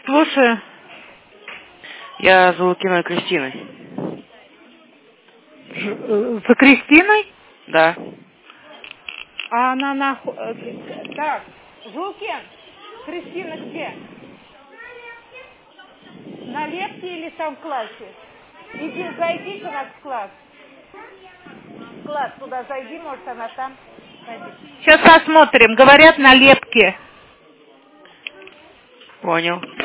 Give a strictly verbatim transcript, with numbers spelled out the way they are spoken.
Слушаю. Я за Лукиной Кристиной. Ж- За Кристиной? Да. А она на... Так, Жулкин, Кристина где? На лепке или там в классе? Иди, зайди к нас в класс. В класс туда зайди, может она там. Зайди. Сейчас посмотрим, говорят на лепке. Понял.